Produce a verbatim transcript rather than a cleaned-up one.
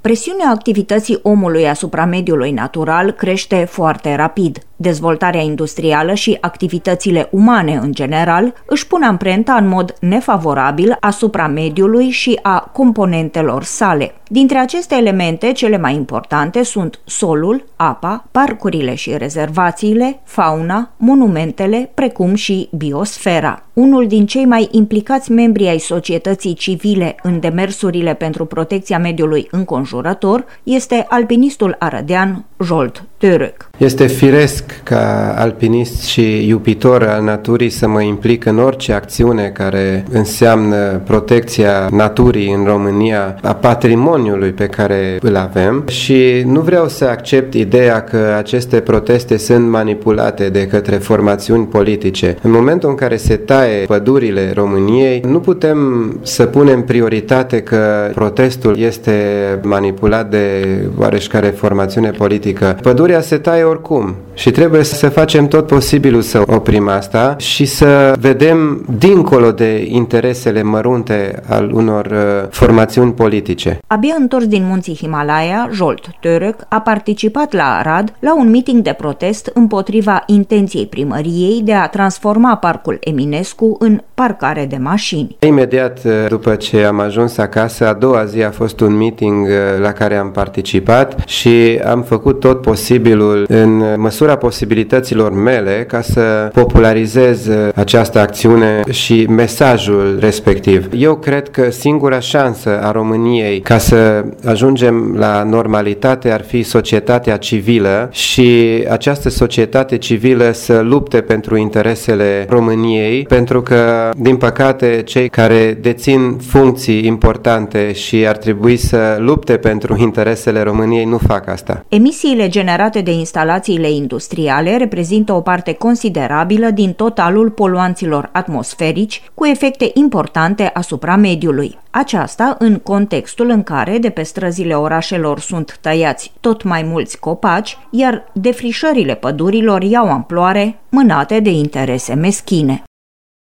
Presiunea activității omului asupra mediului natural crește foarte rapid. Dezvoltarea industrială și activitățile umane în general își pun amprenta în mod nefavorabil asupra mediului și a componentelor sale. Dintre aceste elemente, cele mai importante sunt solul, apa, parcurile și rezervațiile, fauna, monumentele, precum și biosfera. Unul din cei mai implicați membri ai societății civile în demersurile pentru protecția mediului înconjurător este alpinistul arădean Zsolt Török. Este firesc ca alpinist și iubitor al naturii să mă implic în orice acțiune care înseamnă protecția naturii în România, a patrimoniului pe care îl avem, și nu vreau să accept ideea că aceste proteste sunt manipulate de către formațiuni politice. În momentul în care se taie pădurile României, nu putem să punem prioritate că protestul este manipulat de oareșcare formațiune politică. Pădurea se taie oricum și trebuie să facem tot posibilul să oprim asta și să vedem dincolo de interesele mărunte al unor uh, formațiuni politice. Abia întors din munții Himalaya, Zsolt Török a participat la Arad la un meeting de protest împotriva intenției primăriei de a transforma parcul Eminescu în parcare de mașini. Imediat după ce am ajuns acasă, a doua zi a fost un meeting la care am participat și am făcut tot posibilul în măsura posibilităților mele ca să popularizez această acțiune și mesajul respectiv. Eu cred că singura șansă a României ca să ajungem la normalitate ar fi societatea civilă și această societate civilă să lupte pentru interesele României, pentru că, din păcate, cei care dețin funcții importante și ar trebui să lupte pentru interesele României nu fac asta. Emisiile generate de instalațiile industriale reprezintă o parte considerabilă din totalul poluanților atmosferici, cu efecte importante asupra mediului. Aceasta în contextul în care de pe străzile orașelor sunt tăiați tot mai mulți copaci, iar defrișările pădurilor iau amploare, mânate de interese meschine.